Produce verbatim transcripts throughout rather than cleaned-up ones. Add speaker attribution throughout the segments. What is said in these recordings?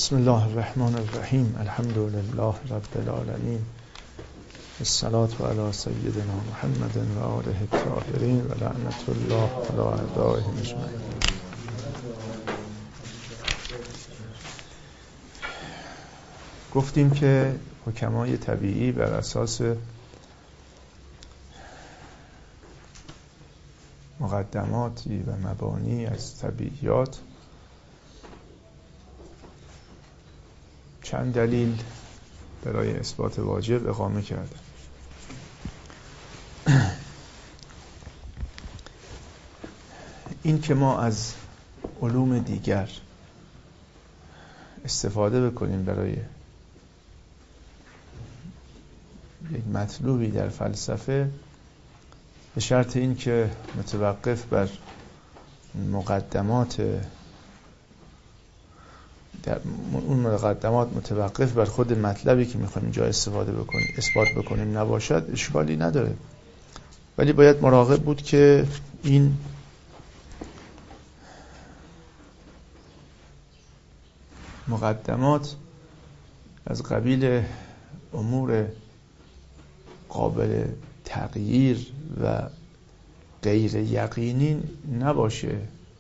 Speaker 1: بسم الله الرحمن الرحیم. الحمد لله رب العالمین، الصلاة علی سیدنا محمد و آله الطاهرین و لعنت الله علی اعدائهم اجمعین. گفتیم که حکمای طبیعی بر اساس مقدماتی و مبانی از طبیعیات چند دلیل برای اثبات واجب اقامه کرده. این که ما از علوم دیگر استفاده بکنیم برای یک مطلوبی در فلسفه، به شرط این که متوقف بر مقدمات در اون مقدمات متوقف بر خود مطلبی که میخوایم اینجا استفاده بکنیم اثبات بکنیم نباشد، اشکالی نداره. ولی باید مراقب بود که این مقدمات از قبیل امور قابل تغییر و غیر یقینی نباشه.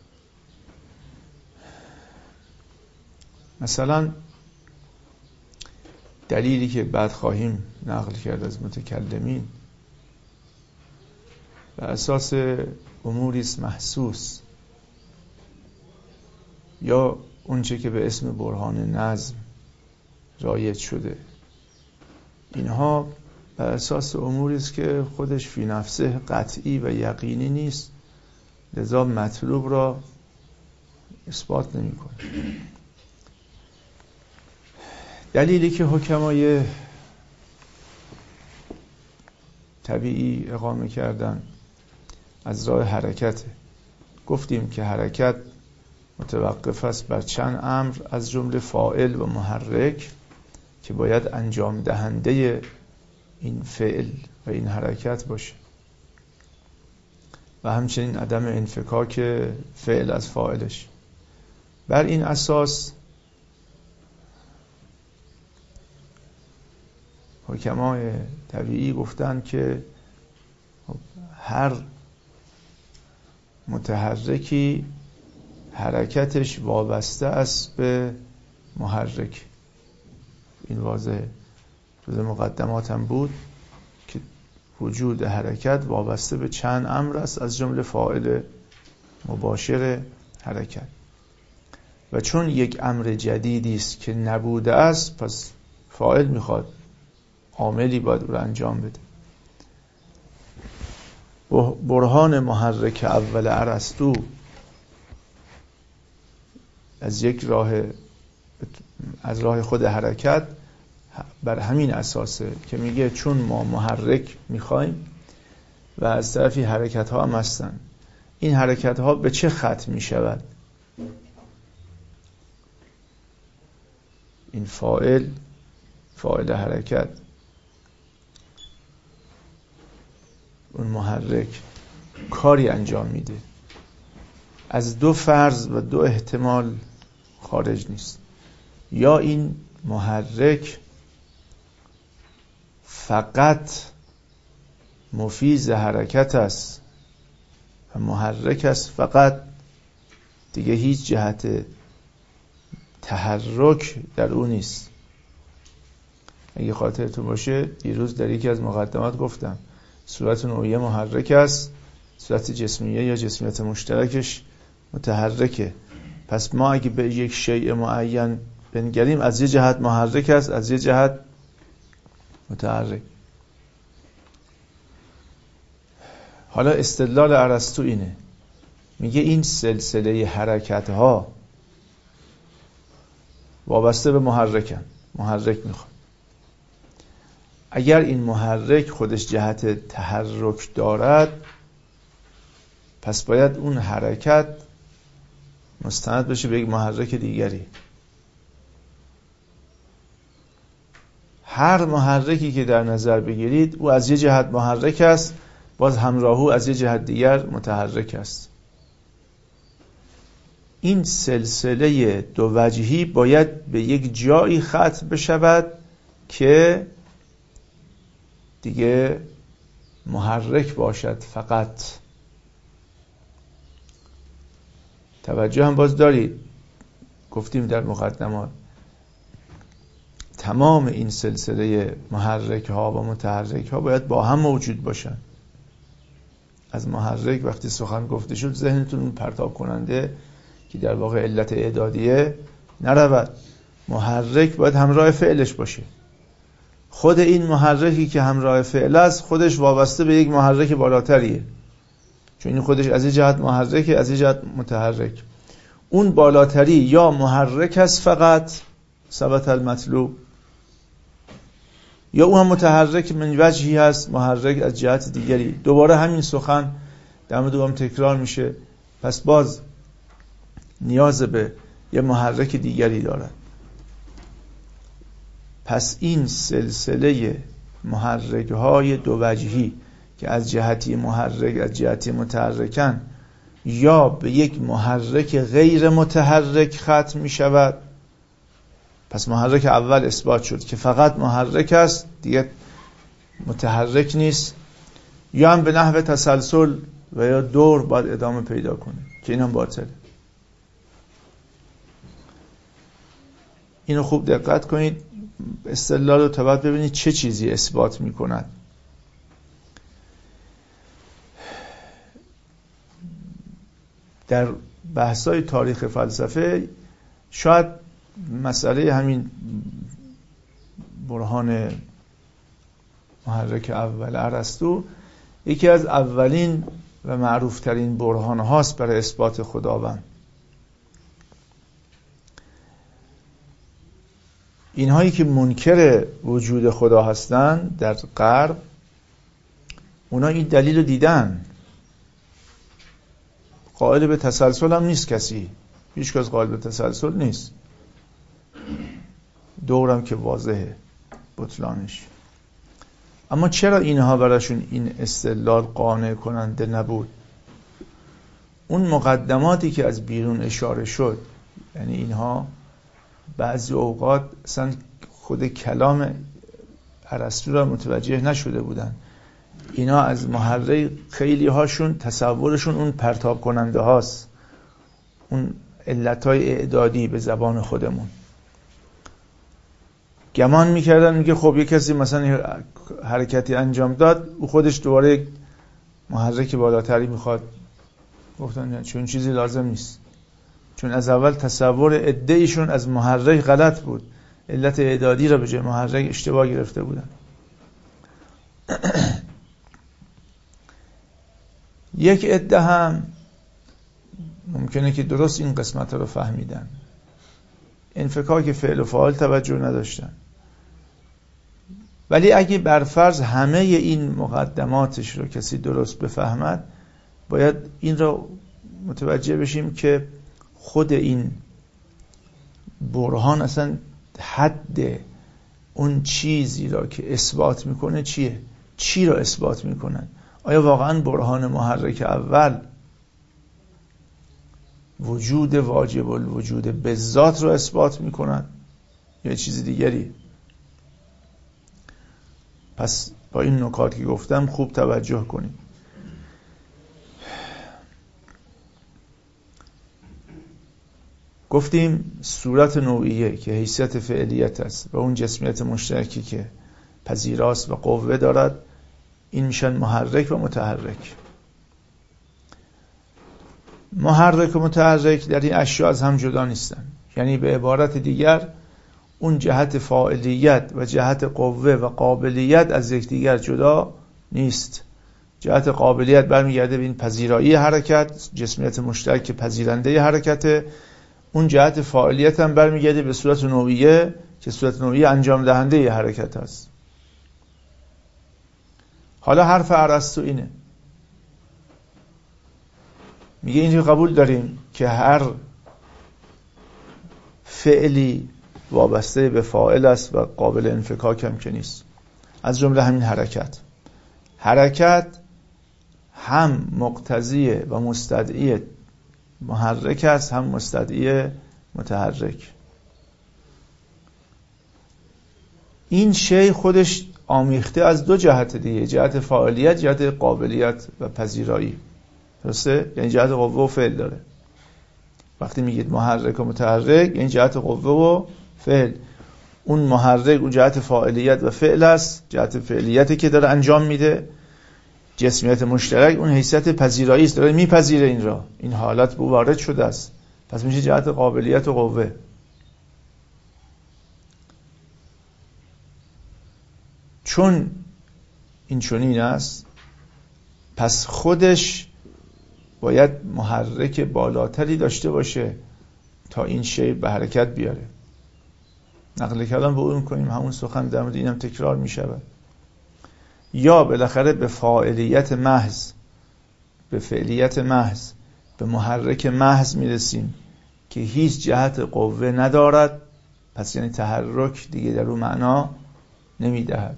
Speaker 1: مثلا دلیلی که بعد خواهیم نقل کرد از متکلمین بر اساس اموری است محسوس، یا اونچه که به اسم برهان نظم رایج شده، اینها بر اساس اموری است که خودش فی نفسه قطعی و یقینی نیست، لذا مطلوب را اثبات نمی کنه. دلیلی که حکمای طبیعی اقامه کردن از راه حرکت. گفتیم که حرکت متوقف است بر چند امر، از جمله فاعل و محرک که باید انجام دهنده این فعل و این حرکت باشه، و همچنین عدم انفکاک فعل از فاعلش. بر این اساس حکمای طبیعی گفتن که هر متحرکی حرکتش وابسته است به محرک. این واضحه، جز مقدمات هم بود که وجود حرکت وابسته به چند امر است، از جمله فاعل مباشر حرکت. و چون یک امر جدیدی است که نبوده است، پس فاعل میخواد، عاملی باید رو انجام بده. برهان محرک اول ارسطو از یک راه از راه خود حرکت بر همین اساسه که میگه چون ما محرک میخوایم و از طرفی حرکت ها هم هستن، این حرکت ها به چه خط میشود؟ این فاعل فاعل حرکت، اون محرک کاری انجام میده، از دو فرض و دو احتمال خارج نیست. یا این محرک فقط مفیز حرکت است و محرک است فقط، دیگه هیچ جهت تحرک در اون نیست. اگه خاطرتون باشه دیروز در یکی از مقدمات گفتم صورت نوعیه محرک است، صورت جسمیه یا جسمیت مشترکش متحرکه. پس ما اگه به یک شیء معین بنگریم، از یه جهت محرک است، از یه جهت متحرک. حالا استدلال ارسطو اینه، میگه این سلسله حرکت ها وابسته به محرکن، محرک میخواد. اگر این محرک خودش جهت تحرک دارد، پس باید اون حرکت مستند بشه به یک محرک دیگری. هر محرکی که در نظر بگیرید او از یه جهت محرک است، باز همراه او از یه جهت دیگر متحرک است. این سلسله دو وجهی باید به یک جایی ختم بشود که دیگه محرک باشد فقط. توجه هم باز دارید، گفتیم در مقدمات تمام این سلسله محرک ها و متحرک ها باید با هم موجود باشن. از محرک وقتی سخن گفته شد ذهنتون پرتاب کننده که در واقع علت اعدادیه نرود. محرک باید همراه فعلش باشه. خود این محرکی که همراه فعل است خودش وابسته به یک محرک بالاتریه، چون این خودش از این جهت محرکه، از این جهت متحرک. اون بالاتری یا محرک است فقط ثبت المطلوب، یا اون هم متحرک من وجهی هست، محرک از جهت دیگری. دوباره همین سخن دم دوم تکرار میشه، پس باز نیاز به یه محرک دیگری دارد. پس این سلسله محرک های دو وجهی که از جهتی محرک از جهتی متحرکن یا به یک محرک غیر متحرک ختم می شود. پس محرک اول اثبات شد که فقط محرک است، دیگه متحرک نیست، یا هم به نحو تسلسل و یا دور باید ادامه پیدا کنه که این هم باطله. اینو خوب دقت کنید، استدلال رو تا بعد ببینید چه چیزی اثبات می کند. در بحث‌های تاریخ فلسفه شاید مسئله همین برهان محرک اول ارسطو یکی از اولین و معروفترین برهان هاست برای اثبات خداوند. اینهایی که منکر وجود خدا هستند در غرب، اونا این دلیل رو دیدن. قائل به تسلسل هم نیست کسی، هیچ کس قائل به تسلسل نیست. دورم که واضحه بطلانش. اما چرا اینها براشون این استدلال قانع کننده نبود؟ اون مقدماتی که از بیرون اشاره شد، یعنی اینها بعضی اوقات اصلا خود کلام ارسطو را متوجه نشده بودن. اینا از محرک خیلی هاشون تصورشون اون پرتاب کننده هاست، اون علتهای اعدادی به زبان خودمون. گمان میکردن میگه خب یک کسی مثلا حرکتی انجام داد، او خودش دوباره محرک بالاتری میخواد. گفتن چون چیزی لازم نیست، چون از اول تصور ادعیشون از محرک غلط بود، علت اعدادی را به جای محرک اشتباه گرفته بودن. یک عده هم ممکنه که درست این قسمت رو فهمیدن، انفکاک فعل و فاعل توجه نداشتن. ولی اگه برفرض همه این مقدماتش رو کسی درست بفهمد، باید این رو متوجه بشیم که خود این برهان اصلا حد اون چیزی را که اثبات میکنه چیه؟ چی را اثبات میکنن؟ آیا واقعا برهان محرک اول وجود واجب الوجود به ذات رو اثبات میکنن یا چیز دیگری؟ پس با این نکات که گفتم خوب توجه کنید. گفتیم صورت نوعیه که حیثیت فعلیت است و اون جسمیت مشترکی که پذیراست و قوه دارد، این میشن محرک و متحرک. محرک و متحرک در این اشیاء از هم جدا نیستن، یعنی به عبارت دیگر اون جهت فاعلیت و جهت قوه و قابلیت از یکدیگر جدا نیست. جهت قابلیت برمیگرده به این پذیرایی حرکت، جسمیت مشترک که پذیرنده حرکته. اون جهت فاعلیت هم برمیگرده به صورت نوعیه که صورت نوعیه انجام دهنده حرکت است. حالا حرف ارسطو اینه، میگه اینجا قبول داریم که هر فعلی وابسته به فاعل است و قابل انفکاک هم که نیست، از جمله همین حرکت. حرکت هم مقتضی و مستدعی محرک است هم مستدعی متحرک. این شی خودش آمیخته از دو جهت دیگه، جهت فاعلیت، جهت قابلیت و پذیرایی. درسته؟ یعنی جهت قوه و فعل داره. وقتی میگید محرک و متحرک یعنی جهت قوه و فعل. اون محرک اون جهت فاعلیت و فعل است، جهت فعلیتی که داره انجام میده. جسمیت مشترک اون حیثیت پذیرایی است، داره میپذیره این را، این حالت به وارد شده است، پس میشه جهت قابلیت و قوه. چون این چنین است پس خودش باید محرک بالاتری داشته باشه تا این شی به حرکت بیاره. نقل کلام به اون کنیم، همون سخن در مورد اینم تکرار می شود. یا بالاخره به فاعلیت محض، به فعلیت محض، به محرک محض می رسیم که هیچ جهت قوه ندارد، پس یعنی تحرک دیگه در اون معنا نمی دهد.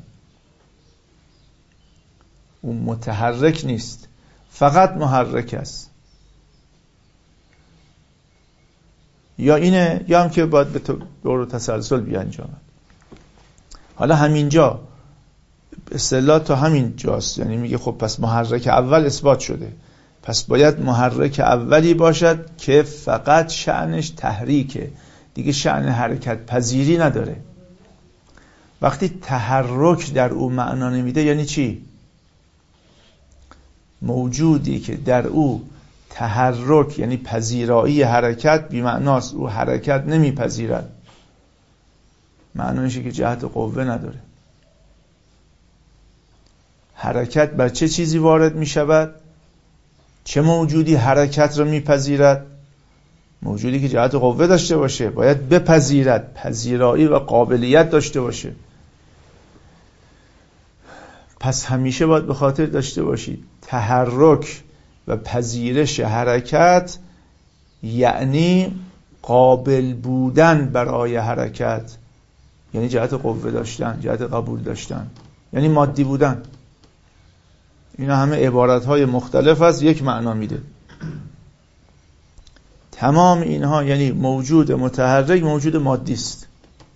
Speaker 1: اون متحرک نیست، فقط محرک است. یا اینه یا هم که باید به دور تسلسل بیانجامد. حالا همینجا اصطلاح تا همین جاست، یعنی میگه خب پس محرک اول اثبات شده، پس باید محرک اولی باشد که فقط شأنش تحریکه، دیگه شأن حرکت پذیری نداره. وقتی تحرک در او معنا نمیده یعنی چی؟ موجودی که در او تحرک یعنی پذیرایی حرکت بی معناست، او حرکت نمیپذیرد، معنایشه که جهت قوه نداره. حرکت بر چه چیزی وارد می شود؟ چه موجودی حرکت را میپذیرد؟ موجودی که جهت قوه داشته باشه، باید بپذیرد، پذیرایی و قابلیت داشته باشه. پس همیشه باید به خاطر داشته باشید تحرک و پذیرش حرکت یعنی قابل بودن برای حرکت، یعنی جهت قوه داشتن، جهت قبول داشتن، یعنی مادی بودن. اینا همه عبارتهای مختلف است، یک معنا میده. تمام اینها یعنی موجود متحرک موجود مادی است،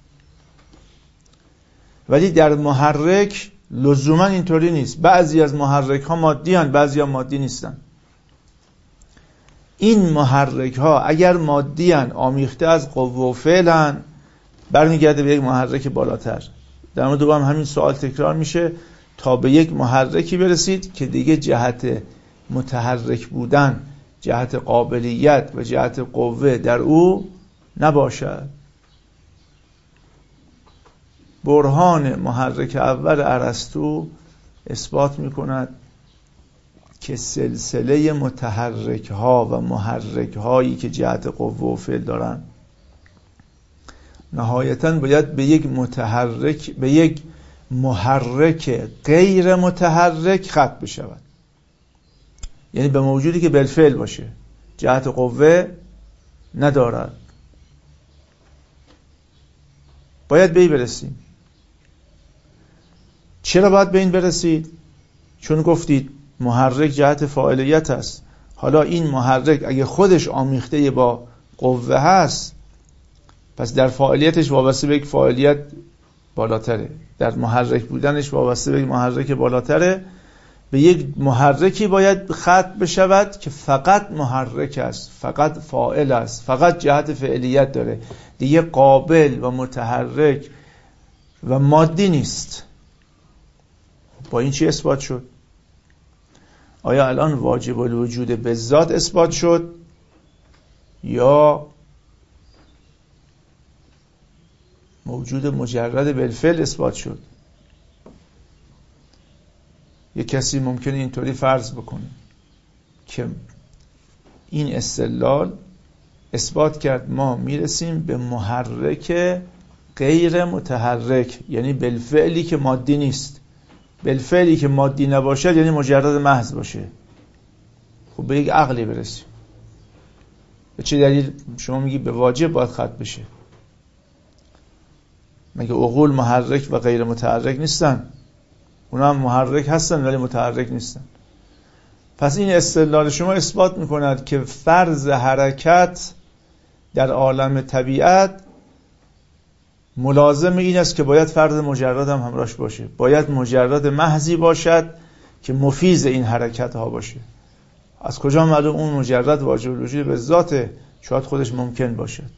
Speaker 1: ولی در محرک لزوما اینطوری نیست. بعضی از محرک ها مادی هستند، بعضی ها مادی نیستن. این محرک ها اگر مادی هستند، آمیخته از قوه و فعلن، برمیگرده به یک محرک بالاتر. در مورد دوم همین سوال تکرار میشه تا به یک محرکی برسید که دیگه جهت متحرک بودن، جهت قابلیت و جهت قوه در او نباشد. برهان محرک اول ارسطو اثبات میکند که سلسله متحرک ها و محرک هایی که جهت قوه و فعل دارن نهایتاً باید به یک متحرک به یک محرک غیر متحرک ختم بشود، یعنی به موجودی که بالفعل باشه، جهت قوه ندارد. باید به این برسیم. چرا باید به این برسید؟ چون گفتید محرک جهت فاعلیت است. حالا این محرک اگه خودش آمیخته با قوه هست، پس در فاعلیتش وابسته به یک فاعلیت بالاتره، در محرک بودنش وابسته به یک محرک بالاتره. به یک محرکی باید ختم بشود که فقط محرک است، فقط فاعل است، فقط جهت فعلیت داره، دیگه قابل و متحرک و مادی نیست. با این چی اثبات شد؟ آیا الان واجب الوجود به ذات اثبات شد یا موجود مجرد بالفعل اثبات شد؟ یک کسی ممکنه اینطوری فرض بکنه که این استدلال اثبات کرد ما میرسیم به محرک غیر متحرک، یعنی بالفعلی که مادی نیست. بالفعلی که مادی نباشد یعنی مجرد محض باشه. خب به یک عقلی برسیم. به چه دلیل شما میگی به واجب باید ختم بشه؟ مگه عقول محرک و غیر متحرک نیستن؟ اونا هم محرک هستن ولی متحرک نیستن. پس این استدلال شما اثبات میکند که فرض حرکت در عالم طبیعت ملازم این است که باید فرض مجرد هم همراهش باشه، باید مجرد محضی باشد که مفیز این حرکت ها باشه. از کجا معلوم اون مجرد واجب الوجود به ذاته؟ شاید خودش ممکن باشد.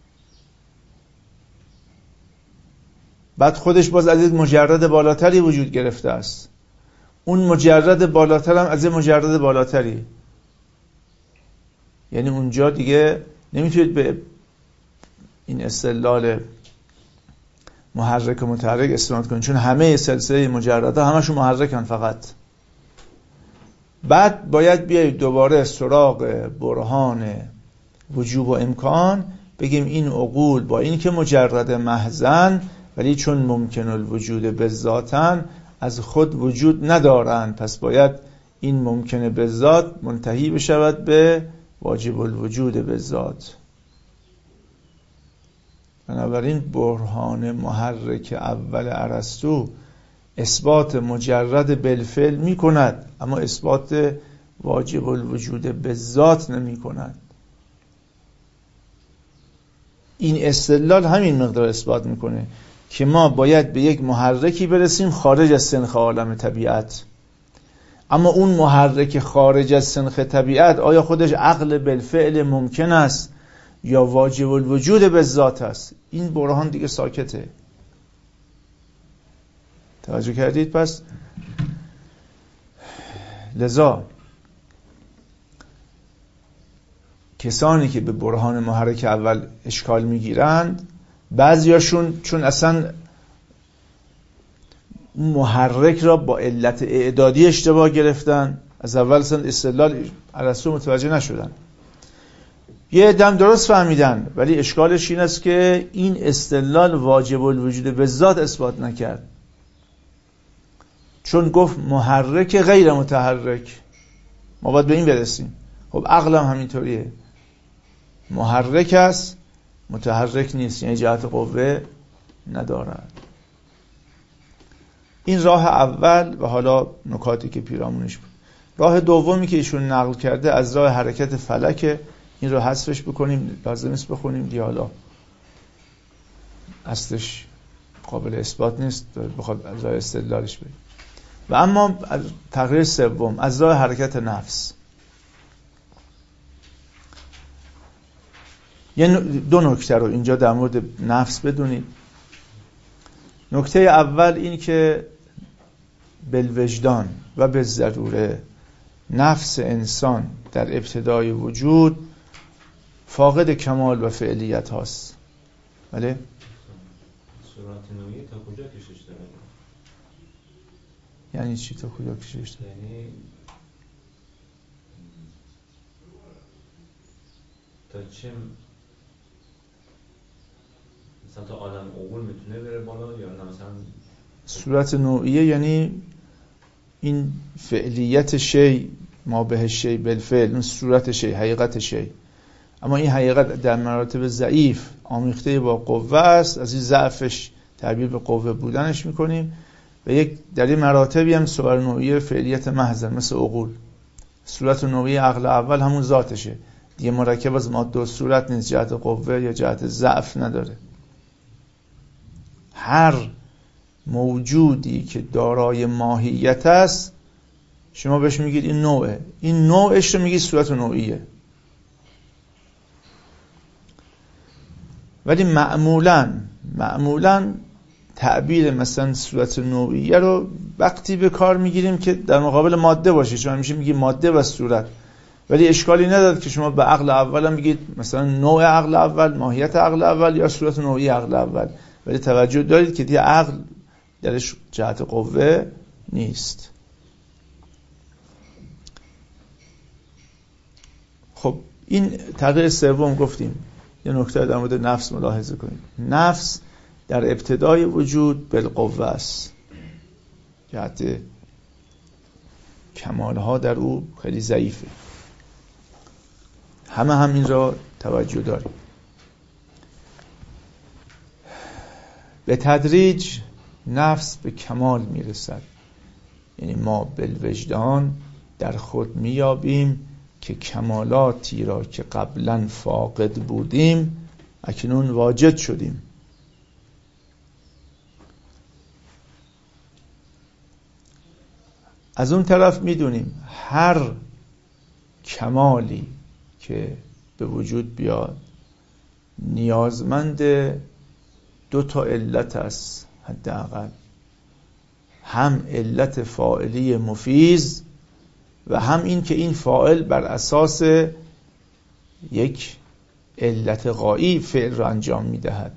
Speaker 1: بعد خودش باز از یک مجرد بالاتری وجود گرفته است، اون مجرد بالاتر هم از یک مجرد بالاتری. یعنی اونجا دیگه نمیتونید به این استدلال محرک و متحرک استناد کنید، چون همه سلسله مجرده همشون محرکن فقط. بعد باید بیایید دوباره سراغ برهان وجوب و امکان، بگیم این عقول با این که مجرد محضن ولی چون ممکن الوجود به ذاتن از خود وجود ندارند، پس باید این ممکنه به ذات منتهی بشود به واجب الوجود به ذات. بنابراین برهان محرک اول ارسطو اثبات مجرد بالفعل می کند، اما اثبات واجب الوجود به ذات نمی کند. این استدلال همین مقدار اثبات میکنه که ما باید به یک محرکی برسیم خارج از سنخ عالم طبیعت. اما اون محرک خارج از سنخ طبیعت آیا خودش عقل بالفعل ممکن است یا واجب الوجود به ذات است؟ این برهان دیگه ساکته. توجه کردید؟ پس لذا کسانی که به برهان محرک اول اشکال میگیرند، بعضیاشون چون اصلا محرک را با علت اعدادی اشتباه گرفتن، از اول اصلا استدلال ارسطو متوجه نشدن. یه دم درست فهمیدن، ولی اشکالش این است که این استدلال واجب الوجود به ذات اثبات نکرد، چون گفت محرک غیر متحرک. ما باید به این برسیم. خب عقل هم همینطوریه، محرک است متحرک نیست، یعنی جهت قوه ندارد. این راه اول و حالا نکاتی که پیرامونش بود. راه دومی که ایشون نقل کرده از راه حرکت فلک، این رو حذفش بکنیم، لازم است بخونیم دی، حالا اصلش قابل اثبات نیست، بخواد از راه استدلالش بریم. و اما تقریر سوم از راه حرکت نفس. یه دو نکته رو اینجا در مورد نفس بدونید. نکته اول این که بالوجدان و به ضروره نفس انسان در ابتدای وجود فاقد کمال و فعلیت هاست. بله؟
Speaker 2: صورت نوعی تا کجا کشش داره؟
Speaker 1: یعنی چی تا کجا کشش داره؟
Speaker 2: یعنی تا چه مثلا تا آدم عقول میتونه بره بالا یا نه؟ مثلا
Speaker 1: صورت نوعیه یعنی این فعلیت شی، ما به شی بالفعل، اون صورت شی، حقیقت شی. اما این حقیقت در مراتب ضعیف آمیخته با قوه است، از این ضعفش تعبیر به قوه بودنش میکنیم. و یک در این مراتبی هم صورت نوعیه فعلیت محض مثل عقول. صورت نوعیه عقل اول همون ذاتشه دیگه، مرکب از ماده و صورت نیست، جهت قوه یا جهت ضعف نداره. هر موجودی که دارای ماهیت است شما بهش میگید این نوعه، این نوعش رو میگید صورت نوعیه. ولی معمولاً معمولاً تعبیر مثلا صورت نوعیه رو وقتی به کار میگیریم که در مقابل ماده باشه، چون همیشه میگیم ماده و صورت. ولی اشکالی نداره که شما به عقل اول هم بگید مثلا نوع عقل اول، ماهیت عقل اول یا صورت نوعی عقل اول. ولی توجه دارید که دیگه عقل درش جهت قوه نیست. خب این تغییر سوم گفتیم. یه نکته در مورد نفس ملاحظه کنید. نفس در ابتدای وجود بالقوه است، جهت کمالها در او خیلی ضعیفه. همه هم این را توجه داریم. به تدریج نفس به کمال میرسد، یعنی ما بالوجدان در خود میابیم که کمالاتی را که قبلا فاقد بودیم اکنون واجد شدیم. از اون طرف میدونیم هر کمالی که به وجود بیاد نیازمند دو تا علت است حداقل، هم علت فاعلی مفیز و هم این که این فاعل بر اساس یک علت غایی فعل را انجام میدهد.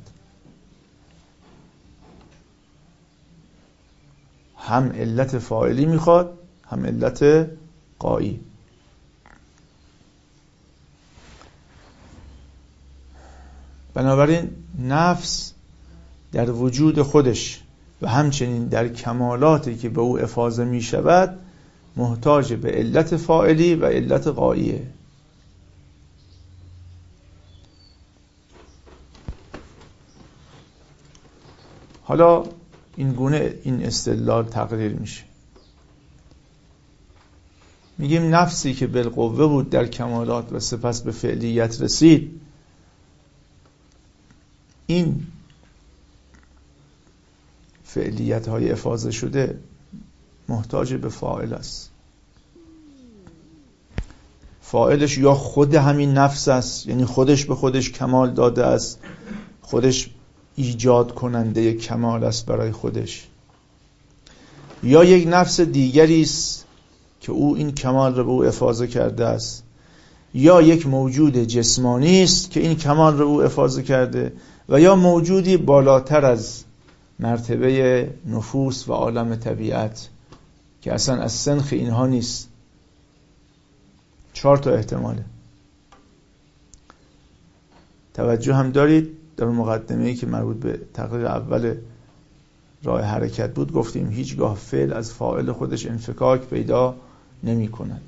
Speaker 1: هم علت فاعلی میخواد هم علت غایی. بنابراین نفس در وجود خودش و همچنین در کمالاتی که به او افاضه می شود محتاج به علت فاعلی و علت غاییه. حالا این گونه این استدلال تقریر میشه. میگیم نفسی که بالقوه بود در کمالات و سپس به فعلیت رسید، این فعلیت های افاضه شده محتاج به فاعل است. فاعلش یا خود همین نفس است، یعنی خودش به خودش کمال داده است، خودش ایجاد کننده کمال است برای خودش، یا یک نفس دیگری است که او این کمال را به او افاضه کرده است، یا یک موجود جسمانی است که این کمال را به او افاضه کرده، و یا موجودی بالاتر از مرتبه نفوس و عالم طبیعت که اصلا از سنخ اینها نیست. چهار تا احتماله. توجه هم دارید در مقدمه‌ای که مربوط به تقریر اول راه حرکت بود گفتیم هیچگاه فعل از فاعل خودش انفکاک پیدا نمی کند.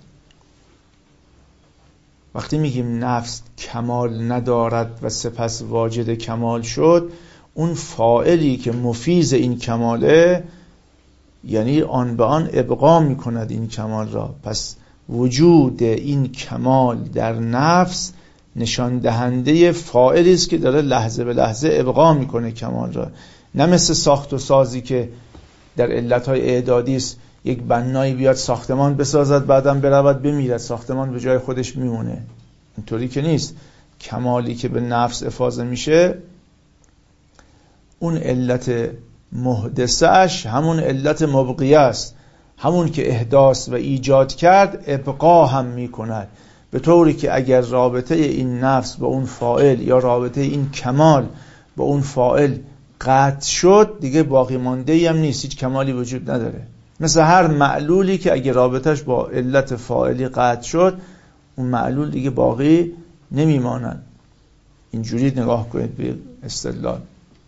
Speaker 1: وقتی میگیم نفس کمال ندارد و سپس واجد کمال شد، اون فاعلی که مفیز این کماله یعنی آن به آن ابقا میکند این کمال را. پس وجود این کمال در نفس نشان دهنده فاعلی است که داره لحظه به لحظه ابقا میکنه کمال را، نه مثل ساخت و سازی که در علتهای اعدادی است یک بنایی بیاد ساختمان بسازد بعدم برود بمیرد، ساختمان به جای خودش میمونه. اینطوری که نیست. کمالی که به نفس افاضه میشه اون علت محدثش همون علت مبقیه است، همون که احداث و ایجاد کرد ابقا هم میکند، به طوری که اگر رابطه این نفس با اون فاعل یا رابطه این کمال با اون فاعل قطع شد دیگه باقی مانده هم نیست، هیچ کمالی وجود نداره. مثل هر معلولی که اگه رابطش با علت فاعلی قطع شد اون معلول دیگه باقی نمیماند. اینجوری نگاه کنید به استدلال.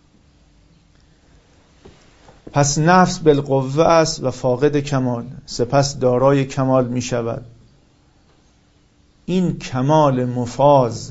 Speaker 1: پس نفس بالقوه است و فاقد کمال، سپس دارای کمال می شود. این کمال مفاض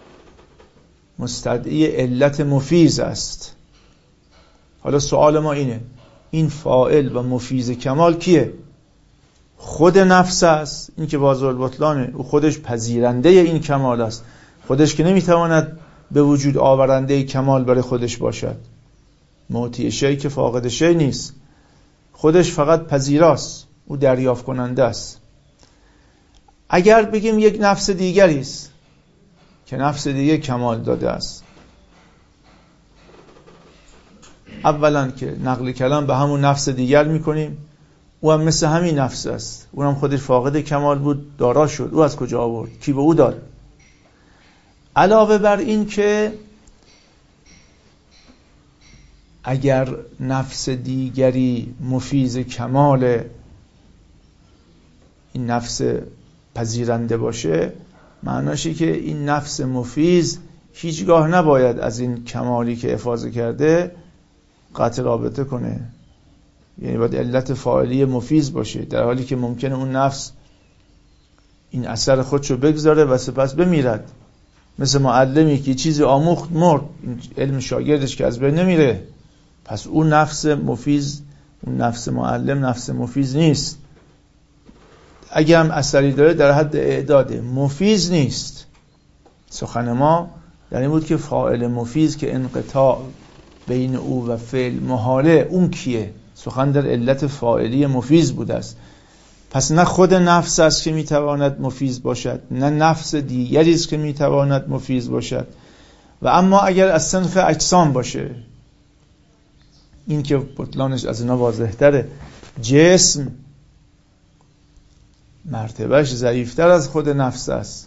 Speaker 1: مستدعی علت مفیز است. حالا سوال ما اینه، این فاعل و مفیز کمال کیه؟ خود نفس است، این که واضح البطلانه، او خودش پذیرنده این کمال است، خودش که نمیتواند به وجود آورنده کمال برای خودش باشد. معطی شی که فاقد شی نیست، خودش فقط پذیراست، او دریافت کننده است. اگر بگیم یک نفس دیگری است که نفس دیگه کمال داده است، اولا که نقل کلام به همون نفس دیگر میکنیم، او هم مثل همین نفس است، او هم خودش فاقد کمال بود دارا شد، او از کجا آورد؟ کی به او داد؟ علاوه بر این که اگر نفس دیگری مفیز کمال این نفس پذیرنده باشه، معناشه که این نفس مفیز هیچگاه نباید از این کمالی که افاضه کرده قطع رابطه کنه، یعنی باید علت فاعلی مفیز باشه، در حالی که ممکنه اون نفس این اثر خودشو بگذاره و سپس بمیرد. مثل معلمی که چیزی آموخت مرد، علم شاگردش که از بین نمیره، پس اون نفس مفیز، اون نفس معلم نفس مفیز نیست. اگه هم اثری داره در حد اعداده، مفیز نیست. سخن ما در این بود که فاعل مفیز که انقطاع بین او و فعل محاله، اون کیه؟ سخن در علت فاعلی مفیز بوده است. پس نه خود نفس است که میتواند مفیز باشد، نه نفس دیگری است که میتواند مفیز باشد. و اما اگر از صنف اجسام باشه، این که بطلانش از اینا واضح تره، جسم مرتبهش ضعیفتر از خود نفس است.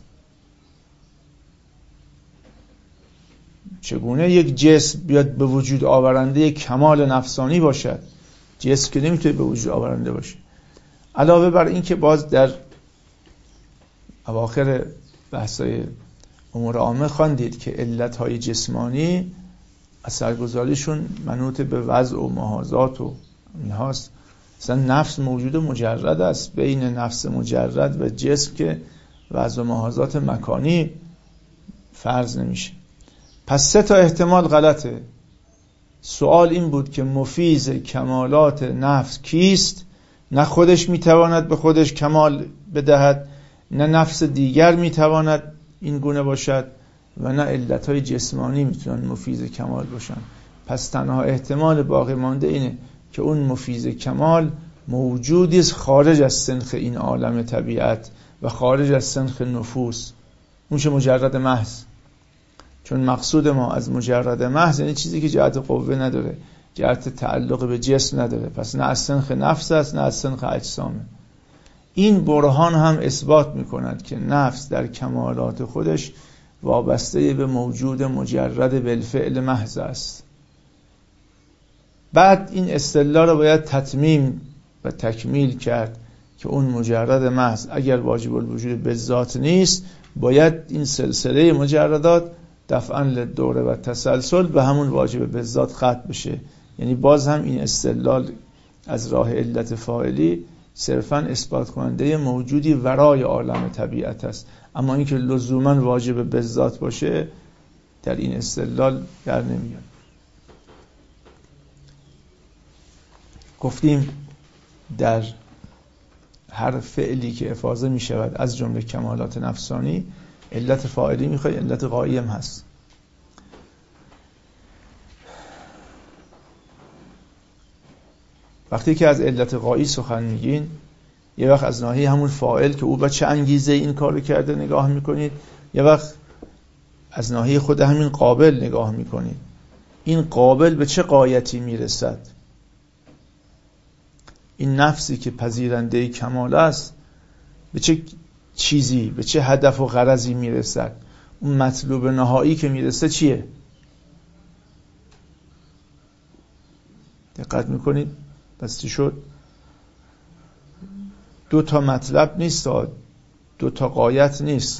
Speaker 1: چگونه یک جسم بیاد به وجود آورنده کمال نفسانی باشد؟ جسم که نمیتونه به وجود آورنده باشه. علاوه بر این که باز در اواخر بحثای امور عامه خواندید که علتهای جسمانی اثرگذاریشون منوط به وضع و محاذات و اینهاست. مثلا نفس موجود مجرد است، بین نفس مجرد و جسم که وضع و محاذات مکانی فرض نمیشه. پس سه تا احتمال غلطه. سوال این بود که مفیز کمالات نفس کیست؟ نه خودش میتواند به خودش کمال بدهد، نه نفس دیگر میتواند این گونه باشد، و نه علتهای جسمانی میتونن مفیز کمال باشن. پس تنها احتمال باقی مانده اینه که اون مفیز کمال موجودی است خارج از سنخ این عالم طبیعت و خارج از سنخ نفوس. اون چه مجرد محض. چون مقصود ما از مجرد محض یعنی چیزی که جهت قوه نداره، جهت تعلق به جسم نداره. پس نه از سنخ نفس است نه از سنخ اجسامه. این برهان هم اثبات میکند که نفس در کمالات خودش وابسته به موجود مجرد بالفعل محض است. بعد این استدلال رو باید تتمیم و تکمیل کرد که اون مجرد محض اگر واجب الوجود به ذات نیست، باید این سلسله مجردات دفعاً للدوره و تسلسل به همون واجب به ذات ختم بشه. یعنی باز هم این استدلال از راه علت فاعلی صرفاً اثبات کننده موجودی ورای عالم طبیعت است، اما اینکه لزوماً واجب به ذات باشه در این استدلال در نمیاد. گفتیم در هر فعلی که افاضه می شود از جمله کمالات نفسانی، علت فاعلی میخواد، علت غایی هم هست. وقتی که از علت غایی سخن میگین، یه وقت از ناحیه همون فاعل که او با چه انگیزه این کارو کرده نگاه میکنید، یه وقت از ناحیه خود همین قابل نگاه میکنید. این قابل به چه غایتی میرسد؟ این نفسی که پذیرنده کمال است به چه چیزی، به چه هدف و غرضی میرسد؟ اون مطلوب نهایی که میرسه چیه؟ دقت میکنید؟ پس چی شد؟ دو تا مطلب نیست، دو تا غایت نیست.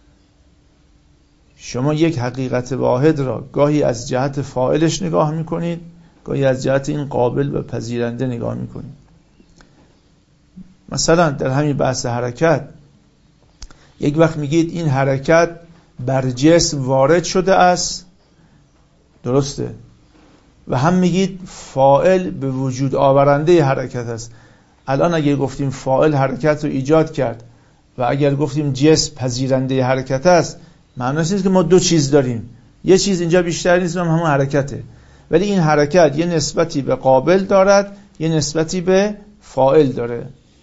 Speaker 1: شما یک حقیقت واحد را گاهی از جهت فاعلش نگاه میکنید، گاهی از جهت این قابل و پذیرنده نگاه میکنید. مثلا در همین بحث حرکت، یک وقت میگید این حرکت بر جسم وارد شده است، درسته، و هم میگید فاعل به وجود آورنده حرکت است. الان اگر گفتیم فاعل حرکت رو ایجاد کرد و اگر گفتیم جسم پذیرنده حرکت است، معنیش نیست که ما دو چیز داریم. یه چیز اینجا بیشتر نیست، هم همون حرکته، ولی این حرکت یه نسبتی به قابل دارد، یه نسبتی به فاعل داره.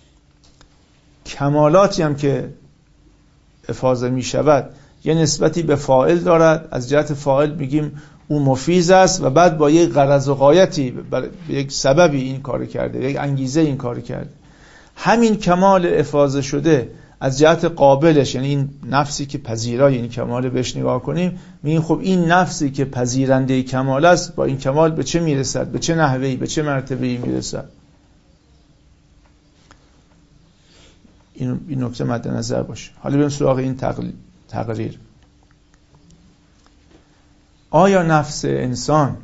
Speaker 1: کمالاتی هم که افاضه می شود یه نسبتی به فاعل دارد، از جهت فاعل میگیم او مفیز است و بعد با یک غرض و غایتی، به یک سببی این کار کرده، یک انگیزه این کار کرده. همین کمال افاضه شده از جهت قابلش، یعنی این نفسی که پذیرای این کمال بهش نگاه کنیم، میگیم خب این نفسی که پذیرنده کمال است با این کمال به چه میرسد، به چه نحوهی، به چه مرتبه‌ای میرسد. این این نکته مد نظر باشه. حالا بریم سراغ این تقریر. آیا نفس انسان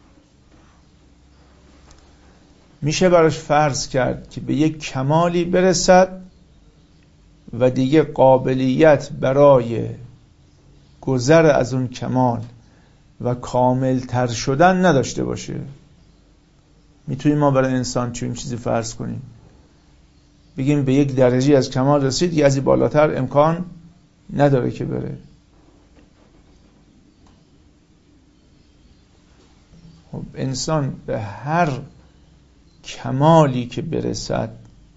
Speaker 1: میشه براش فرض کرد که به یک کمالی برسد و دیگه قابلیت برای گذر از اون کمال و کامل تر شدن نداشته باشه؟ میتونیم ما برای انسان چنین چیزی فرض کنیم؟ بگیم به یک درجه از کمال رسید، یه از این بالاتر امکان نداره که بره. خب انسان به هر کمالی که برسد،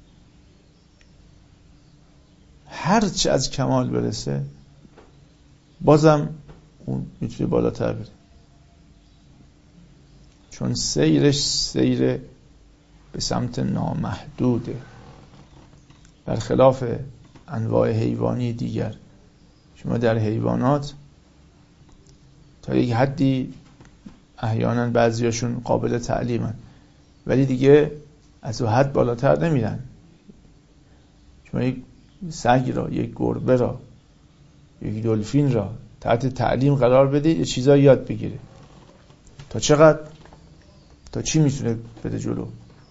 Speaker 1: هر چه از کمال برسه، بازم اون میتونه بالاتر بره، چون سیرش سیر به سمت نامحدوده، برخلاف انواع حیوانی دیگر. شما در حیوانات تا یک حدی احیانا بعضیاشون قابل تعلیمن، ولی دیگه از اون حد بالاتر نمیرن. شما یک سگ را، یک گربه را، یک دلفین را تحت تعلیم قرار بدید، یه چیزایی یاد بگیره. تا چقدر؟ تا چی میتونه بده جلو؟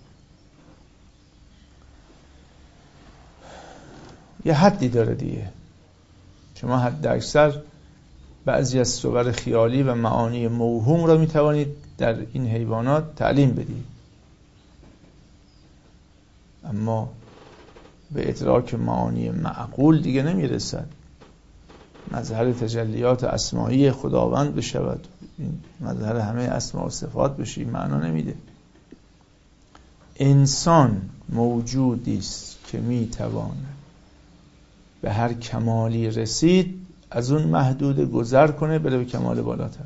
Speaker 1: یه حدی داره دیگه. شما حد اکثر بعضی از صور خیالی و معانی موهوم را میتوانید در این حیوانات تعلیم بدید، اما به ادراک معانی معقول دیگه نمیرسد. مظهر تجلیات اسمایی خداوند بشود، مظهر همه اسما و صفات بشی، معنا نمیده. انسان موجودی است که میتواند به هر کمالی رسید از اون محدود گذر کنه، بره به کمال بالاتر.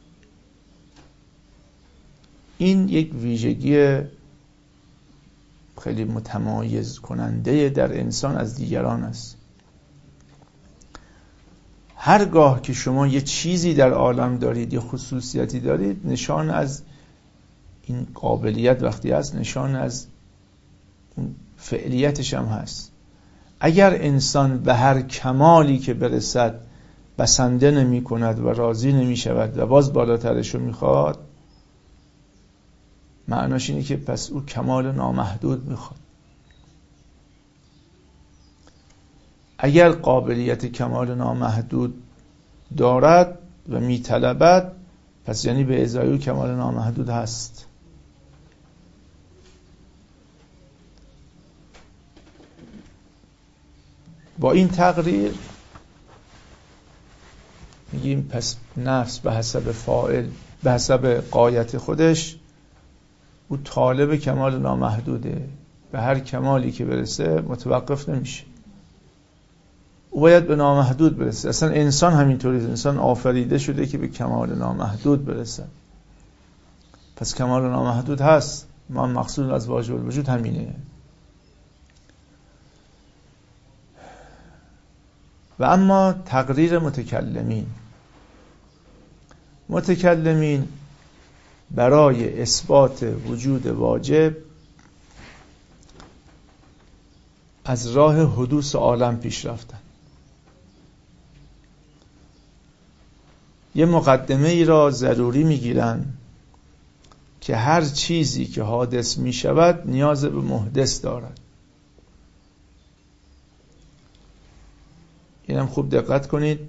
Speaker 1: این یک ویژگی خیلی متمایز کننده در انسان از دیگران است. هرگاه که شما یه چیزی در عالم دارید، یه خصوصیتی دارید، نشان از این قابلیت وقتی هست، نشان از اون فعلیتش هم هست. اگر انسان به هر کمالی که برسد بسنده نمی کند و راضی نمی شود و باز بالاترش رو میخواد، معناش اینه که پس او کمال نامحدود میخواد. اگر قابلیت کمال نامحدود دارد و میطلبد، پس یعنی به ازای او کمال نامحدود هست. با این تقریر میگیم پس نفس به حسب فاعل، به حسب غایت خودش، او طالب کمال نامحدوده. به هر کمالی که برسه متوقف نمیشه، او باید به نامحدود برسه. اصلا انسان همینطوری، انسان آفریده شده که به کمال نامحدود برسه. پس کمال نامحدود هست، ما مقصود از واجب الوجود همینه. و اما تقریر متکلمین متکلمین برای اثبات وجود واجب از راه حدوث عالم پیش رفتن. یه مقدمه ای را ضروری میگیرن که هر چیزی که حادث می شود نیاز به محدث دارد. اینم خوب دقت کنید.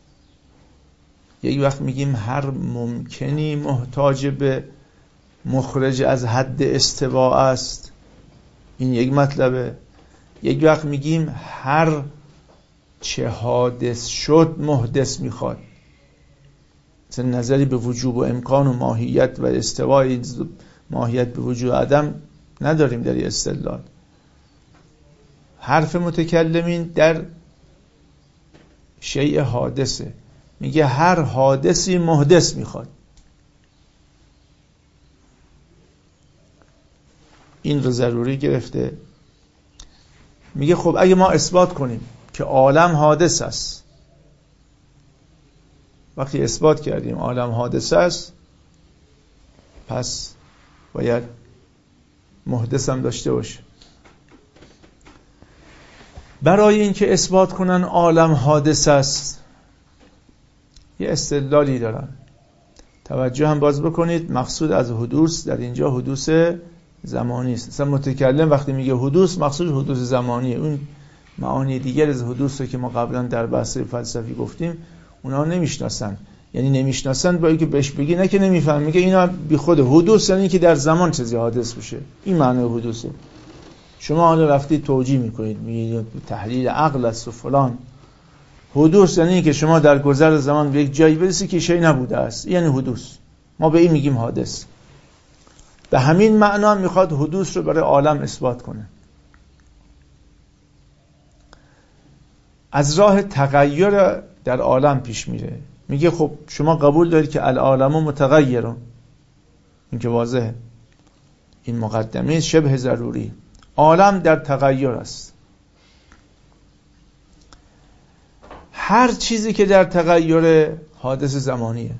Speaker 1: یک وقت میگیم هر ممکنی محتاج به مخرج از حد استواء است، این یک مطلبه. یک وقت میگیم هر چه حادث شد محدث میخواد. مثلا نظری به وجوب و امکان و ماهیت و استواء ماهیت به وجود عدم نداریم در استدلال. حرف متکلمین در شیء حادثه، میگه هر حادثی محدث میخواد. این رو ضروری گرفته. میگه خب اگه ما اثبات کنیم که عالم حادث است، وقتی اثبات کردیم عالم حادث است، پس باید محدث هم داشته باشه. برای اینکه اثبات کنن عالم حادث است یه استدلالی دارن. توجه هم باز بکنید، مقصود از حدوث در اینجا حدوث زمانی است. مثلا متکلم وقتی میگه حدوث، مقصود حدوث زمانیه. اون معانی دیگر از حدوث رو که ما قبلا در بحث فلسفی گفتیم اونا نمیشناسن. یعنی نمیشناسن با اینکه بهش بگی نه که نمیفهم، میگه اینا بی خود حدوث یعنی که در زمان چیزی حادث بشه. این معنی حدوثه. شما حالا رفتید توجیه میکنید، میگید تحلیل عقل است و فلان. حدوث یعنی که شما در گذر زمان به یک جایی برسی که شیء نبوده است، یعنی حدوث. ما به این میگیم حادث. به همین معنا میخواد حدوث رو برای عالم اثبات کنه. از راه تغییر در عالم پیش میره. میگه خب شما قبول دارید که العالم متغیرون، این که واضحه، این مقدمه شبه ضروری. عالم در تغییر است. هر چیزی که در تغییر حادث زمانیه.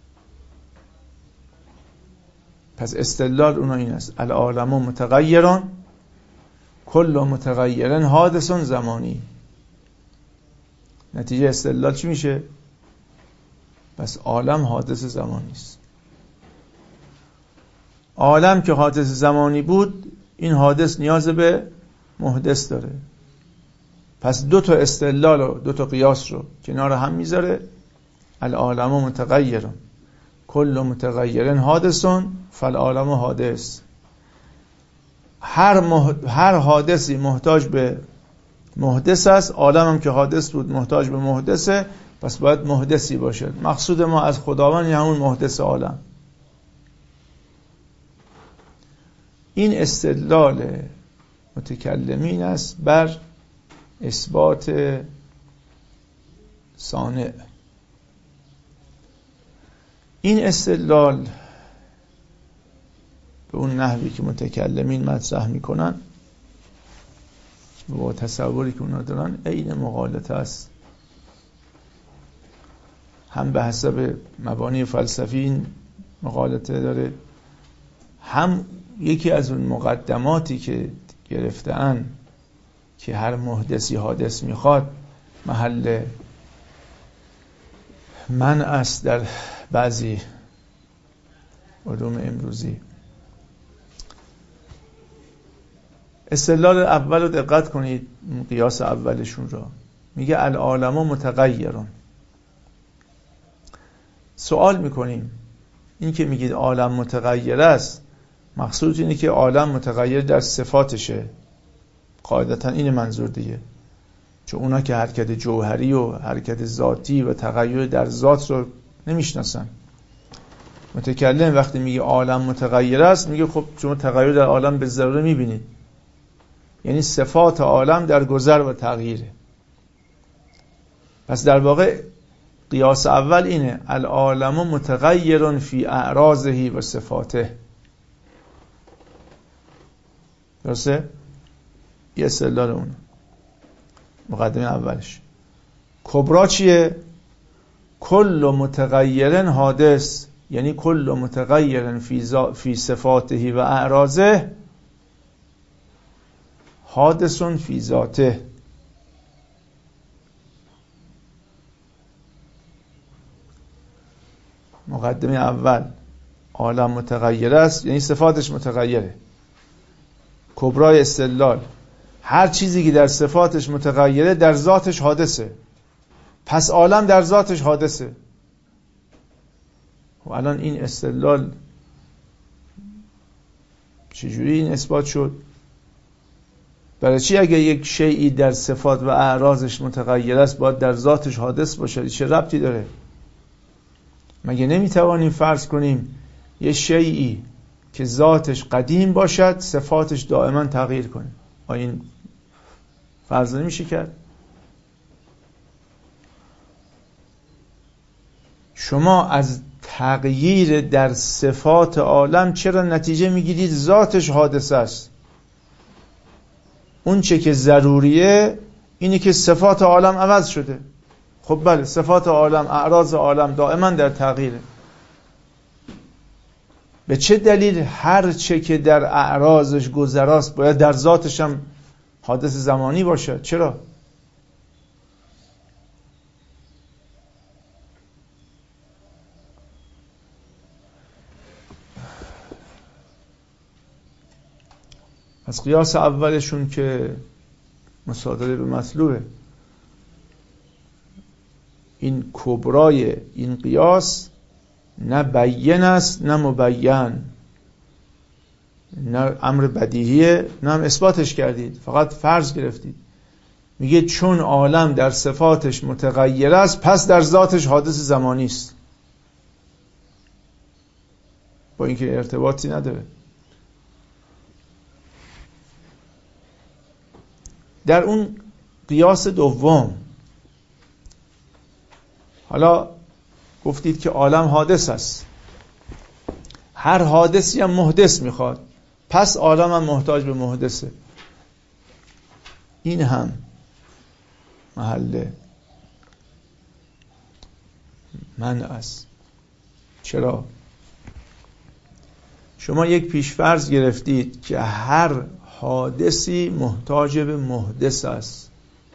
Speaker 1: پس استدلال اونا این است: العالم متغیرون کل متغیرن حادث زمانی. نتیجه استدلال چی میشه؟ پس عالم حادث زمانی است. عالم که حادث زمانی بود، این حادث نیاز به محدث داره. پس دو تا استدلال و دو تا قیاس رو کنار هم میذاره. العالم متغیرون کل متغیرن حادثون فالعالم حادث. هر مح... هر حادثی محتاج به محدث است. عالم هم که حادث بود محتاج به محدثه، پس باید محدثی باشد. مقصود ما از خداوند یعنی همون محدث عالم. این استدلال متکلمین است بر اثبات صانع. این استدلال به اون نحوی که متکلمین مطرح میکنن و تصوری که اونا دارن عین مغالطه است. هم به حسب مبانی فلسفی این مغالطه داره، هم یکی از اون مقدماتی که گرفته‌اند که هر محدثی حادث میخواد محل من است در بعضی علوم امروزی. استدلال اول رو دقت کنید، قیاس اولشون را میگه العالم متغیرون. سوال میکنیم این که میگید عالم متغیر است، مقصود اینه که عالم متغیر در صفاتشه؟ قاعدتا این منظور دیگه، چون اونا که حرکت جوهری و حرکت ذاتی و تغییر در ذات رو نمیشناسن. متکلم وقتی میگه عالم متغیر است، میگه خب شما تغییر در عالم به ضروره میبینید، یعنی صفات عالم در گذر و تغییره. پس در واقع قیاس اول اینه: العالم متغیر فی اعراضه و صفاته. درسته؟ یه استدلال اون مقدمه اولش. کبرا چیه؟ کل متغیر حادث، یعنی کل متغیر فی, زا... فی صفاته و اعراضه حادث فی ذاته. مقدمه اول عالم متغیر است، یعنی صفاتش متغیره. کبرای استدلال: هر چیزی که در صفاتش متغیره در ذاتش حادثه، پس عالم در ذاتش حادثه. و الان این استدلال چجوری این اثبات شد؟ برای چی اگه یک شیئی در صفات و اعراضش متغیر است باید در ذاتش حادث باشه؟ چه ربطی داره؟ مگه نمیتوانیم فرض کنیم یه شیئی که ذاتش قدیم باشد صفاتش دائما تغییر کنه؟ آیا این فرض نمیشه کرد؟ شما از تغییر در صفات عالم چرا نتیجه میگیرید ذاتش حادثه است؟ اون چه که ضروریه اینه که صفات عالم عوض شده. خب بله، صفات عالم، اعراض عالم دائما در تغییره. به چه دلیل هر چه که در اعراضش گذراست باید در ذاتش هم حادث زمانی باشه؟ چرا؟ از قیاس اولشون که مصادره به مطلوبه، این کبرای این قیاس نه بیان است نه مبین. نه امر بدیهیه نه هم اثباتش کردید، فقط فرض گرفتید. میگه چون عالم در صفاتش متغیر است پس در ذاتش حادث زمانی است، با اینکه ارتباطی نداره. در اون قیاس دوم حالا گفتید که عالم حادث است، هر حادثی هم محدث میخواد، پس عالم هم محتاج به محدثه. این هم محل منع است. چرا؟ شما یک پیشفرض گرفتید که هر حادثی محتاج به محدث است.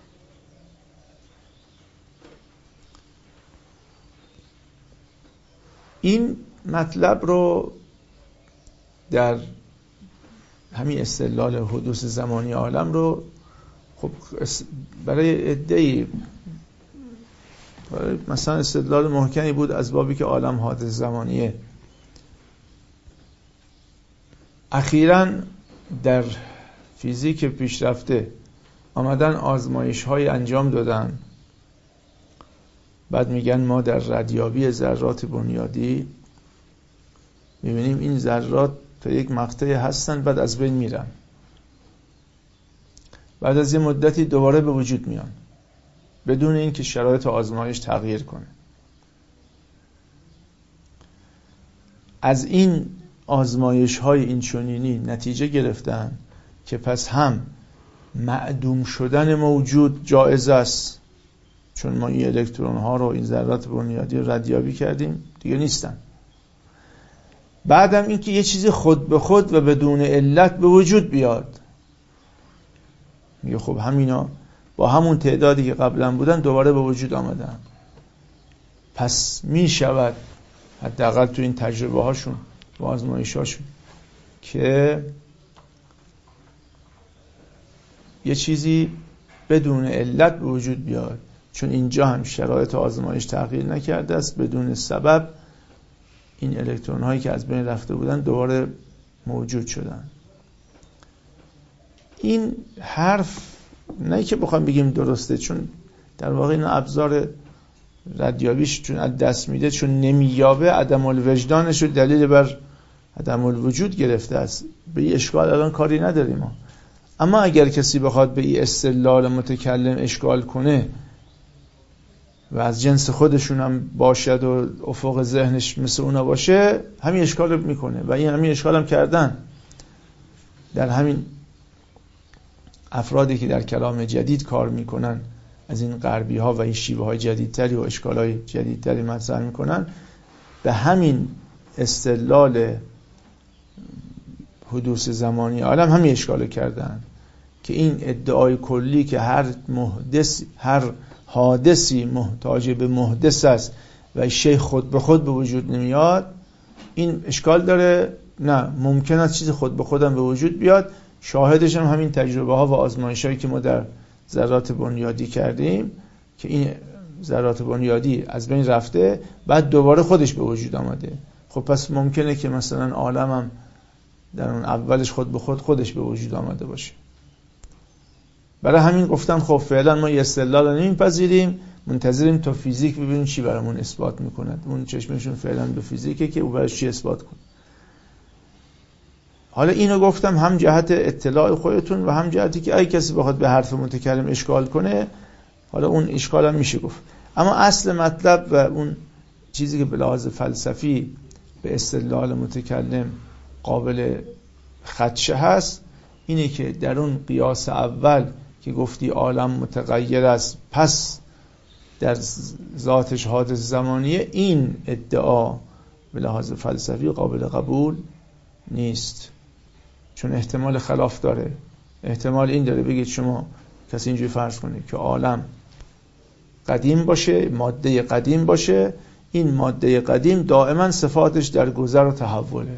Speaker 1: این مطلب رو در همین استدلال حدوث زمانی عالم رو خب برای عده‌ای مثلا استدلال محکمی بود از بابی که عالم حادث زمانیه. اخیراً در فیزیک پیشرفته آمدن آزمایش های انجام دادن، بعد میگن ما در ردیابی ذرات بنیادی میبینیم این ذرات تا یک مقطعی هستن بعد از بین میرن، بعد از یه مدتی دوباره به وجود میان بدون اینکه شرایط آزمایش تغییر کنه. از این آزمایش های این چنینی نتیجه گرفتن که پس هم معدوم شدن موجود جایز است، چون ما این الکترون ها رو این ذرات بنیادی ردیابی کردیم دیگه نیستن. بعدم اینکه یه چیزی خود به خود و بدون علت به وجود بیاد، میگه خب همینا با همون تعدادی که قبلا بودن دوباره به وجود آمدن، پس می شود حداقل تو این تجربه هاشون و آزمایش هاشون که یه چیزی بدون علت به وجود بیاد، چون اینجا هم شرایط آزمایش تغییر نکرده است، بدون سبب این الکترون هایی که از بین رفته بودن دوباره موجود شدن. این حرف نه که بخوام بگیم درسته، چون در واقع این ابزار ردیابیش چون از دست میده، چون نمییابه، عدم الوجدانش رو دلیل بر عدم الوجود گرفته است. به این اشکال الان کاری نداریم ما. اما اگر کسی بخواد به این استدلال متکلم اشکال کنه و از جنس خودشون هم باشد و افق ذهنش مثل اونا باشه، همین اشکال رو میکنه و این همین اشکال هم کردن در همین افرادی که در کلام جدید کار میکنن، از این غربی ها و این شیوه های جدیدتری و اشکال های جدیدتری مطرح میکنن، به همین استدلال حدوث زمانی عالم همین اشکال کردن که این ادعای کلی که هر محدث هر حادثی محتاج به محدث است و شیء خود به خود به وجود نمیاد، این اشکال داره. نه، ممکن است چیز خود به خودم به وجود بیاد. شاهدش هم همین تجربه ها و آزمایش هایی که ما در ذرات بنیادی کردیم که این ذرات بنیادی از بین رفته بعد دوباره خودش به وجود آمده. خب پس ممکنه که مثلا عالم هم در اون اولش خود به خود خودش به وجود آمده باشه. برای همین گفتم خب فعلا ما یه استدلال رو نمیپذیریم، منتظریم تا فیزیک ببینیم چی برامون اثبات میکنه. اون چشمشون فعلا به فیزیکه که او براش چی اثبات کنه. حالا اینو گفتم هم جهت اطلاع خودتون و هم جهتی که اگه کسی بخواد به حرف متکلم اشکال کنه، حالا اون اشکال هم میشه گفت. اما اصل مطلب و اون چیزی که به لحاظ فلسفی به استدلال متکلم قابل خدشه هست اینه که در اون قیاس اول که گفتی عالم متغیر است پس در ذاتش حادث زمانیه، این ادعا به لحاظ فلسفی قابل قبول نیست، چون احتمال خلاف داره. احتمال این داره بگید شما کسی اینجوری فرض کنه که عالم قدیم باشه، ماده قدیم باشه، این ماده قدیم دائما صفاتش در گذر و تحوله،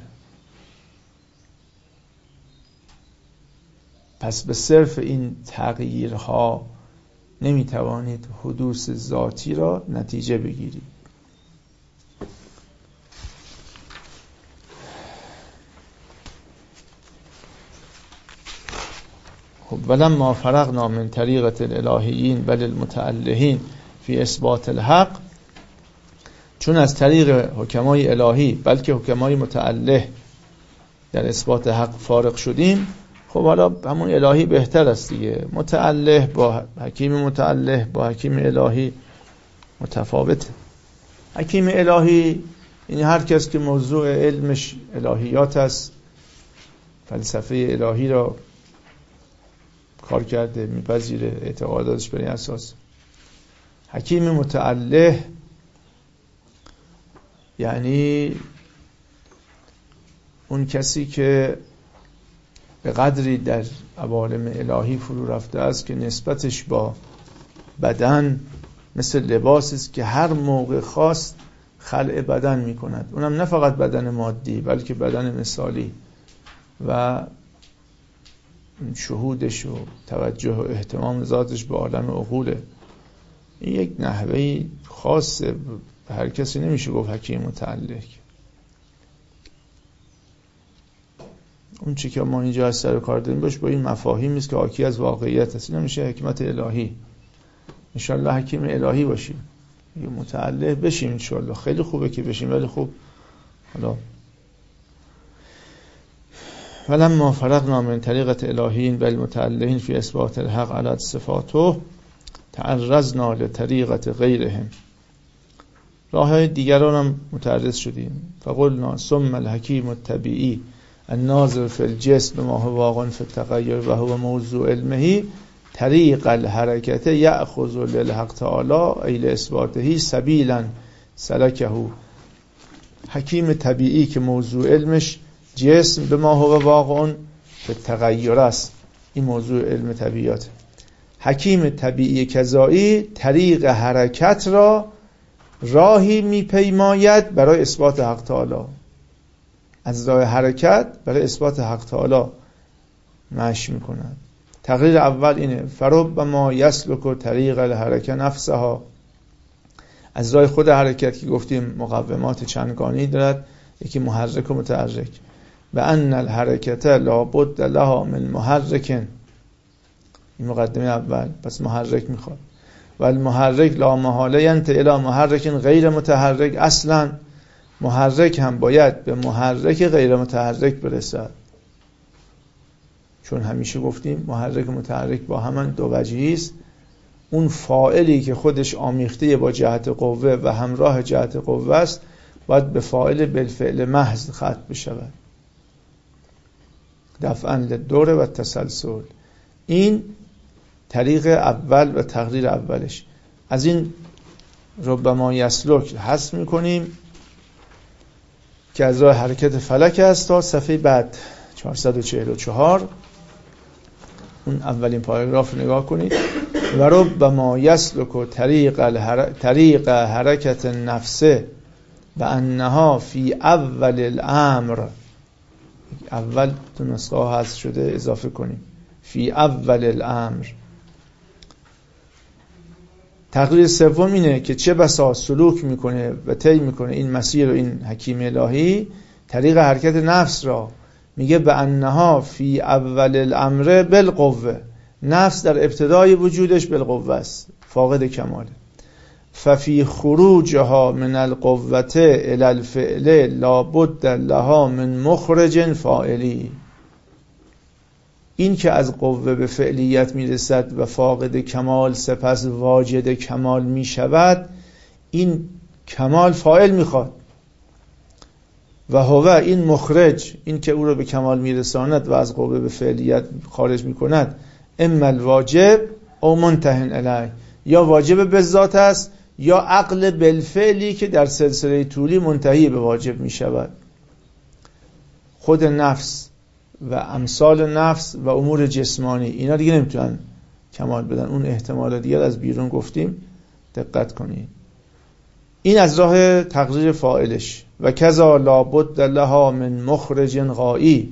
Speaker 1: پس به صرف این تغییرها نمیتوانید حدوث ذاتی را نتیجه بگیرید. خب ولما فرغنا من طریقة الالهیین بل المتألهین فی اثبات الحق، چون از طریق حکمای الهی بلکه حکمای متأله در اثبات حق فارغ شدیم، خب حالا همون الهی بهتر است دیگه. متأله با حکیم متأله با حکیم الهی متفاوته. حکیم الهی این هر کس که موضوع علمش الهیات است، فلسفه الهی را کار کرده، میپذیره، اعتقاداتش بر این اساس. حکیم متأله یعنی اون کسی که به قدری در عوالم الهی فرو رفته است که نسبتش با بدن مثل لباسی است که هر موقع خواست خلع بدن می کند، اونم نه فقط بدن مادی بلکه بدن مثالی، و شهودش و توجه و اهتمام ذاتش به عالم عقوله. این یک نحوه خاصه، هر کسی نمیشه گفت حکیم متأله. اون چی که ما اینجا از سر کار داریم باش با این مفاهیم است که حاکی از واقعیت است، این میشه حکمت الهی. انشالله حکیم الهی باشیم، یه متأله بشیم انشالله. خیلی خوبه که بشیم، ولی خوب حالا ولما فرغنا من طریقة الهیین بل متألهین فی اثبات الحق علی صفاته تعرضنا لطریقة غیرهم، راه دیگران هم متعرض شدیم. فقلنا ثم الحکیم الطبیعی الناظر فی الجسم بما هو واقع فی التغیر و هو موضوع علمه طریق الحرکت یأخذ للحق تعالی ای لاثباته سبیلا سلکه. حکیم طبیعی که موضوع علمش جسم به ما هو واقع فی التغیر است، این موضوع علم طبیعت. حکیم طبیعی کذایی طریق حرکت را راهی میپیماید برای اثبات حق تعالی، از راه حرکت برای اثبات حق تعالی مشی میکند. تقریر اول اینه فربما یسلک طریق الحرکه نفسها، از راه خود حرکت که گفتیم مقومات چندگانی دارد، یکی محرک و متحرک. و ان الحرکت لابد لها من محرک، این مقدمه اول، پس محرک میخواد. و المحرک لا محاله ینتهی الی محرک غیر متحرک، اصلا محرک هم باید به محرک غیر متحرک برسد، چون همیشه گفتیم محرک و متحرک با همان دو وجهی است. اون فاعلی که خودش آمیخته با جهت قوه و همراه جهت قوه است باید به فاعل بالفعل محض ختم بشود، دفعاً للدور و تسلسل. این طریق اول و تقریر اولش. از این ربما یسلک حذف میکنیم که از راه حرکت فلک است، تا صفحه بعد چهارصد و چهل و چهار اون اولین پاراگراف نگاه کنید. و ربما یسلک طریق الحر... طریق حرکت نفسه و انها فی اول الامر، اول تو نسخه ها حذف شده، اضافه کنیم فی اول الامر. تقریر سوم اینه که چه بسا سلوک میکنه و طی میکنه این مسیر و این حکیم الهی طریق حرکت نفس را. میگه به انها فی اول الامر بالقوه، نفس در ابتدای وجودش بالقوه است، فاقد کماله. ففی خروجها من القوه الی الفعل لابد لها من مخرج فاعلی، این که از قوه به فعلیت میرسد و فاقد کمال سپس واجد کمال میشود، این کمال فاعل میخواد. و هو این مخرج، این که او را به کمال میرساند و از قوه به فعلیت خارج میکند، اما الواجب او منتهن الیه، یا واجب به ذات است یا عقل بالفعلی که در سلسله طولی منتهی به واجب میشود. خود نفس و امثال نفس و امور جسمانی اینا دیگه نمیتونن کمال بدن، اون احتمال دیگر از بیرون گفتیم، دقت کنید. این از راه تقریر فاعلش. و کذا لابد لها من مخرج غایی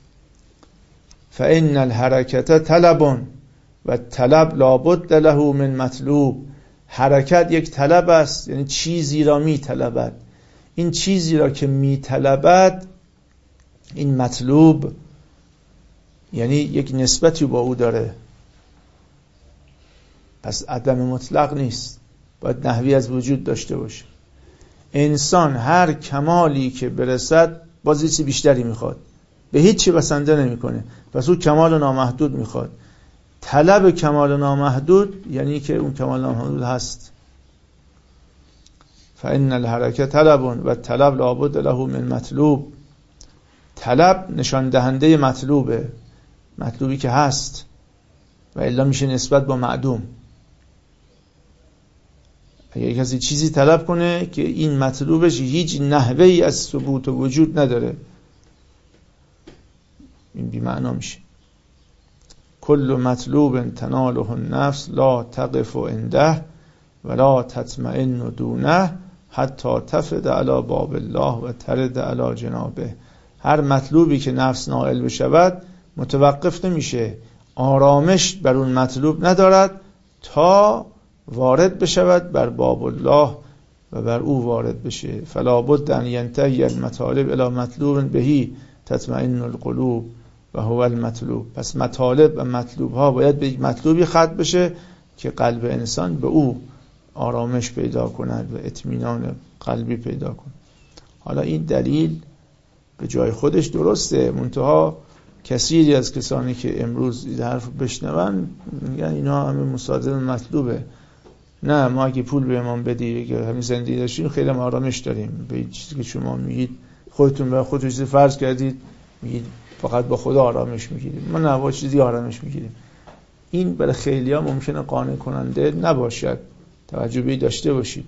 Speaker 1: فان الحرکت طلب و طلب لابد له من مطلوب، حرکت یک طلب است، یعنی چیزی را می طلبد. این چیزی را که می طلبد این مطلوب، یعنی یک نسبتی با او داره، پس عدم مطلق نیست، باید نحوی از وجود داشته باشه. انسان هر کمالی که برسد باز یه چیز بیشتری میخواد، به هیچ چی بسنده نمیکنه، پس او کمال نامحدود میخواد. طلب کمال نامحدود یعنی که اون کمال نامحدود هست. فإن الحرکت طلب و طلب لابد له من مطلوب. طلب نشان دهنده مطلوبه، مطلوبی که هست و الا میشه نسبت با معدوم. اگر کسی چیزی طلب کنه که این مطلوبش هیچ نحوه‌ای از ثبوت و وجود نداره، این بی معنا میشه. کل مطلوب تناله النفس لا تقف عنده ولا تطمئن دونه حتی تفد علی باب الله و ترد علی جنابه. هر مطلوبی که نفس نائل بشود متوقف نمیشه، آرامش بر اون مطلوب ندارد تا وارد بشود بر باب الله و بر او وارد بشه. فلا بد ان ینتهی المطالب الی مطلوب بهی تطمئن القلوب و هو المطلوب. پس مطالب و مطلوب ها باید به یک مطلوبی ختم بشه که قلب انسان به او آرامش پیدا کند و اطمینان قلبی پیدا کند. حالا این دلیل به جای خودش درسته، منتها کثیری از کسانی که امروز این حرف بشنون میگن اینا همه مصادم مطلوبه. نه، ما اگه پول به امام بدی که همین زندگی داشتیم خیلی هم آرامش داریم. به این چیزی که شما میگید خودتون به خودتون چیزی فرض کردید، میگید فقط با خدا آرامش میگیریم، ما نه با چیزی آرامش میگیریم. این برای خیلی ها ممکنه قانع کننده نباشد، توجه به داشته باشید.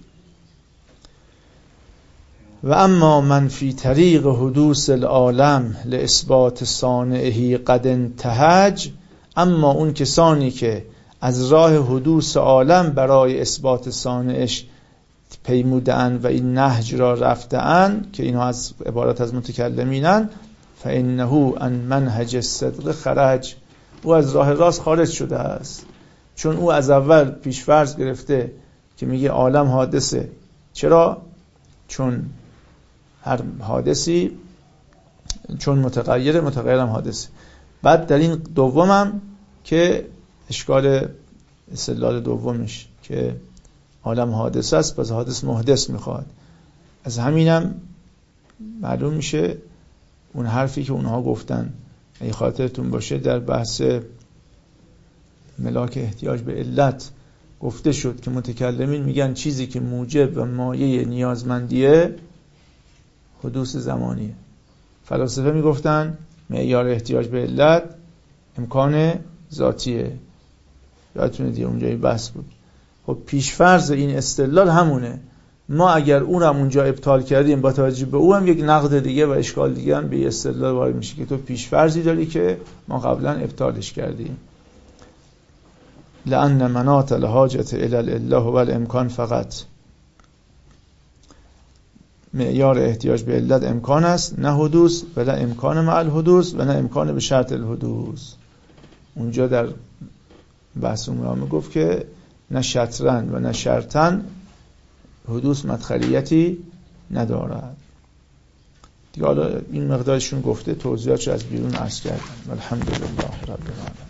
Speaker 1: و اما من فی طریق حدوث العالم لاثبات صانعه قد انتهج، اما اون کسانی که از راه حدوث عالم برای اثبات صانعش پیمودن و این نهج را رفتن، که اینها از عبارت از متکلمینن، فانه ان منهج الصدق خرج، او از راه راست خارج شده است. چون او از اول پیش‌فرض گرفته که میگه عالم حادثه. چرا؟ چون هر حادثی چون متغیره، متغیرم حادثه. بعد در این دومم که اشکال استدلال دومش که عالم حادثه است، پس حادث محدث میخواد. از همینم معلوم میشه اون حرفی که اونها گفتن، اگه خاطرتون باشه در بحث ملاک احتیاج به علت گفته شد که متکلمین میگن چیزی که موجب و مایه نیازمندیه حدوث زمانیه. فلاسفه میگفتن معیار احتیاج به علت امکان ذاتیه. یادتونه دیگه اونجایی بحث بود. خب پیشفرض این استدلال همونه. ما اگر اون هم اونجا ابطال کردیم با توجه به او هم یک نقد دیگه و اشکال دیگه هم به استدلال وارد میشه که تو پیشفرضی داری که ما قبلا ابطالش کردیم. لأن مناط الحاجة إلى الإله والامکان فقط. معیار احتیاج به علت امکان است، نه حدوث، و نه امکان مع الحدوث و نه امکان به شرط الحدوث. اونجا در بحث اون گفت که نه شطرن و نه شرطن حدوث مدخلیتی ندارد. دیگه حالا این مقدارشون گفته، توضیحاتش از بیرون عرض کردم. الحمدلله رب العالمین.